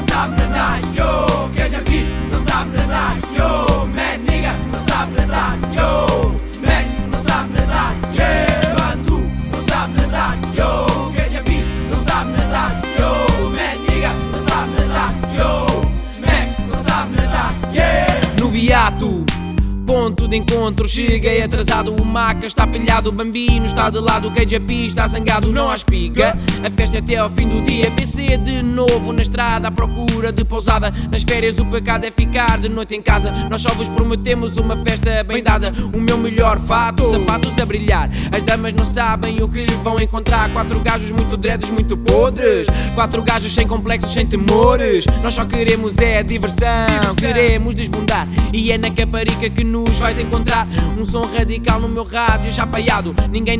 não sabe nadar, yo. KJP, não sabe nadar, yo. Mad nigga, não sabe nadar, yo. Max, não sabe nadar, yeah. Bantu, não sabe nadar, yo. KJP, não sabe nadar, yo. Mad nigga, não sabe nadar, yo. Max, não sabe nadar, yeah. No beato, ponto de encontro, cheguei atrasado. O Maca está pilhado, o Bambino está de lado, o KJP está zangado, não há espiga. A festa é até ao fim do dia, BC de novo na estrada à procura de pousada. Nas férias o pecado é ficar de noite em casa. Nós só vos prometemos uma festa bem dada. O meu melhor fato, sapatos a brilhar. As damas não sabem o que vão encontrar. 4 gajos muito dreads, muito podres. 4 gajos sem complexos, sem temores. Nós só queremos é diversão, queremos desbundar. E é na caparica que nos vais encontrar. Um som radical no meu rádio já paiado. Ninguém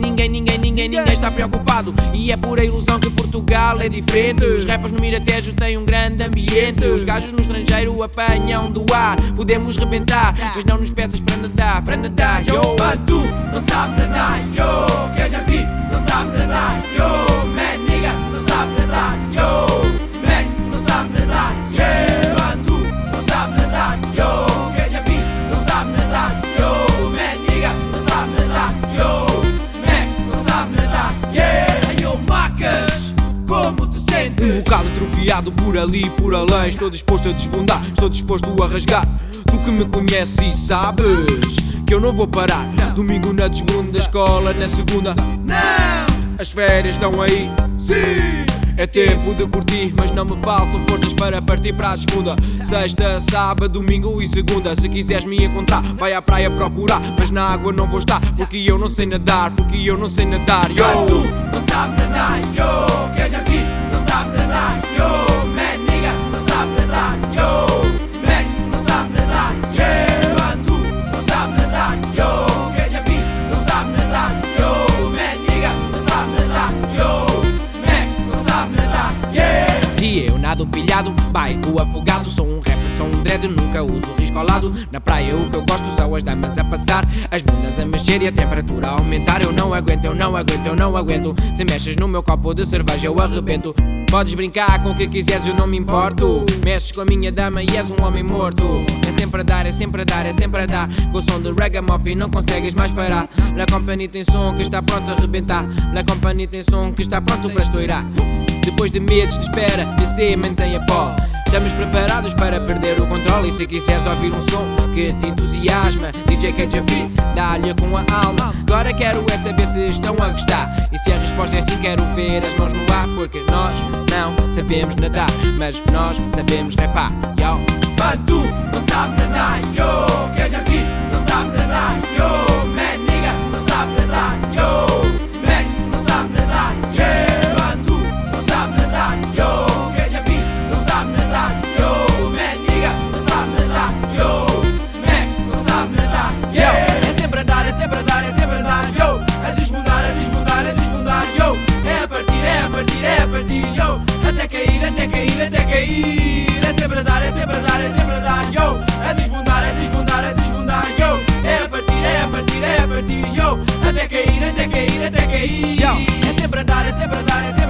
está preocupado. E é pura ilusão que Portugal é diferente. Os rappers no Miratejo têm um grande ambiente. Os gajos no estrangeiro apanham do ar. Podemos rebentar, mas não nos peças para nadar, yo. Bantu, não sabe nadar, yo. KJP, não sabe nadar, yo. Mad nigga, não sabe nadar, yo. Max, não sabe nadar, yeah. Bantu, não sabe nadar, yo. KJP, não sabe nadar, yo. Mad nigga, não sabe nadar, yo. Max, não sabe nadar, yeah. Hey, yo, Macas, como te sentes? Um bocado atrofiado por ali e por além. Estou disposto a desbundar, estou disposto a rasgar. Tu que me conheces e sabes que eu não vou parar. Domingo na desbunda, escola na segunda. Não! As férias estão aí, Sim! é tempo de curtir, mas não me faltam forças para partir para a desbunda. Sexta, sábado, domingo e segunda. Se quiseres me encontrar, vai à praia procurar. Mas na água não vou estar, porque eu não sei nadar, yo. Bantu, não sabe nadar, yo. KJP, não sabe nadar, yo. Mad nigga, não sabe nadar, yo. Max, não sabe nadar, yeah. Bantu, não sabe nadar, yo. KJP, não sabe nadar, yo. Mad nigga, não sabe nadar, yo. Max, não sabe nadar, yeah. Se eu nado pilhado, vai o afogado. Sou um rapper, sou um dread, nunca uso risco ao lado. Na praia o que eu gosto são as damas a passar, as bundas a mexer e a temperatura a aumentar. Eu não aguento. Se mexes no meu copo de cerveja eu arrebento. Podes brincar com o que quiseres, eu não me importo. Mexes com a minha dama e és um homem morto. É sempre a dar. Com o som de ragamuffin não consegues mais parar. La Company tem som que está pronto a arrebentar. La Company tem som que está pronto para estourar. Depois de meses de espera, DC mantém a pó. Estamos preparados para perder o controle. E se quiseres ouvir um som que te entusiasma, DJ KJP, dá-lhe com a alma. Agora quero é saber se estão a gostar. E se a resposta é sim, quero ver as mãos no ar. Porque nós não sabemos nadar, mas nós sabemos rapar, yo. Bantu, não sabe nadar, yo. KJP, não sabe nadar, yo. Mad nigga, não sabe nadar, yo. Max, não sabe nadar, yeah. Bantu, não sabe nadar, yo. KJP, não sabe nadar, yo. Mad nigga, não sabe nadar, yo. Max, não sabe nadar, yeah. É sempre a dar, yo. A desmudar, yo. É a partir, yo. Até cair. É sempre a dar, yo. A desmudar, yo. É a partir, yo. Até cair. Yo. É sempre a dar,